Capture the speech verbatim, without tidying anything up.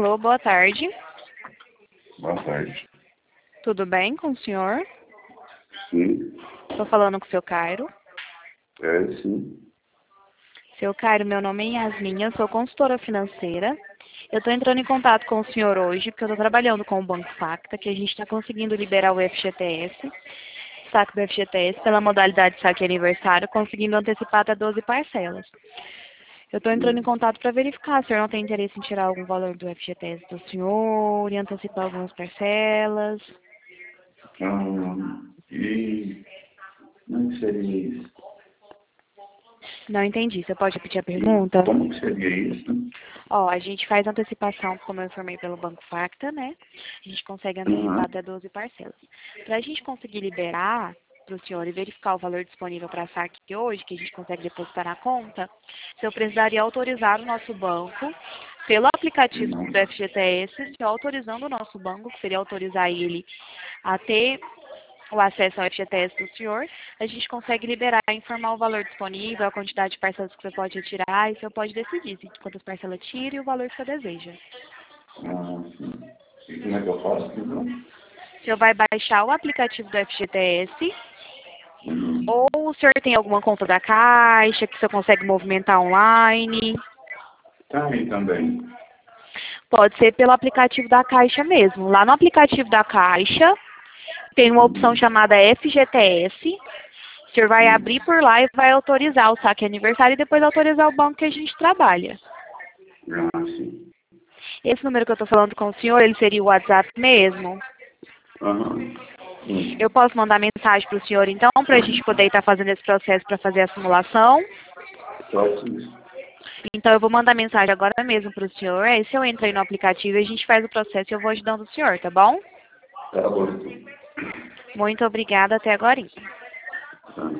Alô, boa tarde. Boa tarde. Tudo bem com o senhor? Sim. Estou falando com o seu Cairo. É, sim. Seu Cairo, meu nome é Yasmin, eu sou consultora financeira. Eu estou entrando em contato com o senhor hoje, porque eu estou trabalhando com o Banco Facta, que a gente está conseguindo liberar o F G T S, saque do F G T S, pela modalidade saque aniversário, conseguindo antecipar até doze parcelas. Eu estou entrando em contato para verificar se o senhor não tem interesse em tirar algum valor do F G T S do senhor e antecipar algumas parcelas. Ah, e como que seria isso? Não entendi. Você pode repetir a pergunta? Como que seria isso? Ó, a gente faz antecipação, como eu informei pelo Banco Facta, né? A gente consegue Uhum. antecipar até doze parcelas. Para a gente conseguir liberar para o senhor e verificar o valor disponível para saque hoje, que a gente consegue depositar na conta, o senhor precisaria autorizar o nosso banco, pelo aplicativo Uhum. do F G T S, o senhor autorizando o nosso banco, que seria autorizar ele a ter o acesso ao F G T S do senhor, a gente consegue liberar, informar o valor disponível, a quantidade de parcelas que você pode retirar, e o senhor pode decidir se quantas parcelas tira e o valor que você deseja. Ah, sim. E como é que eu faço, então? O senhor vai baixar o aplicativo do F G T S, Uhum. ou o senhor tem alguma conta da Caixa, que o senhor consegue movimentar online. Tá aí também. Pode ser pelo aplicativo da Caixa mesmo. Lá no aplicativo da Caixa, tem uma opção Uhum. chamada F G T S. O senhor vai Sim. abrir por lá e vai autorizar o saque aniversário e depois autorizar o banco que a gente trabalha. Ah, sim. Esse número que eu estou falando com o senhor, ele seria o WhatsApp mesmo? Aham. Eu Sim. posso mandar mensagem para o senhor, então, para a gente poder estar fazendo esse processo para fazer a simulação? Pode isso. Então, eu vou mandar mensagem agora mesmo para o senhor. Aí, se eu entro aí no aplicativo, a gente faz o processo e eu vou ajudando o senhor, tá bom? Tá bom, então. Muito obrigada. Até agora.